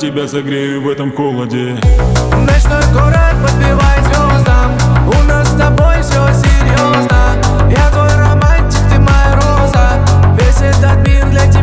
тебя согрею в этом холоде. Ночной город подпевает звездам, у нас с тобой все серьезно. Я твой романтик, ты моя роза, весь этот мир для тебя.